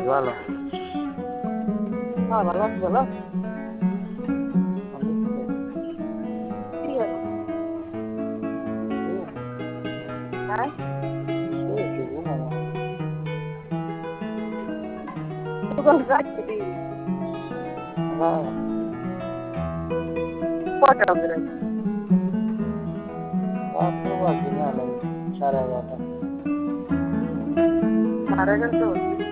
झालं. हा मला झालं. किती झालं? काय? तू कोण जाते? पोटात वगैरे. साऱ्या घरचं होतं.